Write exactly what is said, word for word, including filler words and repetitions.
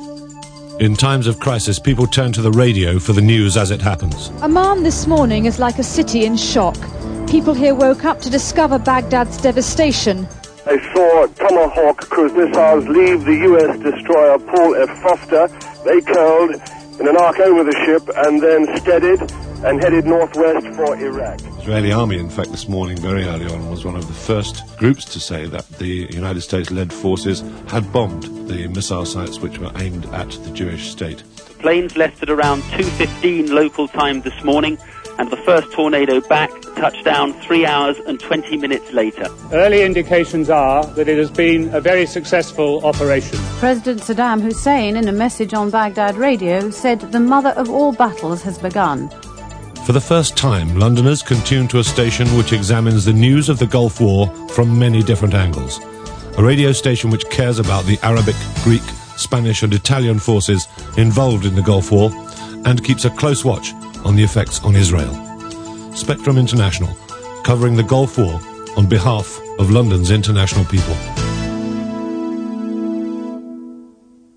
In times of crisis, people turn to the radio for the news as it happens. Amman this morning is like a city in shock. People here woke up to discover Baghdad's devastation. I saw Tomahawk cruise missiles leave the U S destroyer Paul F. Foster. They curled in an arc over the ship and then steadied and headed northwest for Iraq. The Israeli army, in fact, this morning, very early on, was one of the first groups to say that the United States-led forces had bombed the missile sites which were aimed at the Jewish state. The planes left at around two fifteen local time this morning, and the first tornado back touched down three hours and twenty minutes later. Early indications are that it has been a very successful operation. President Saddam Hussein, in a message on Baghdad radio, said the mother of all battles has begun. For the first time, Londoners can tune to a station which examines the news of the Gulf War from many different angles. A radio station which cares about the Arabic, Greek, Spanish and Italian forces involved in the Gulf War and keeps a close watch on the effects on Israel. Spectrum International, covering the Gulf War on behalf of London's international people.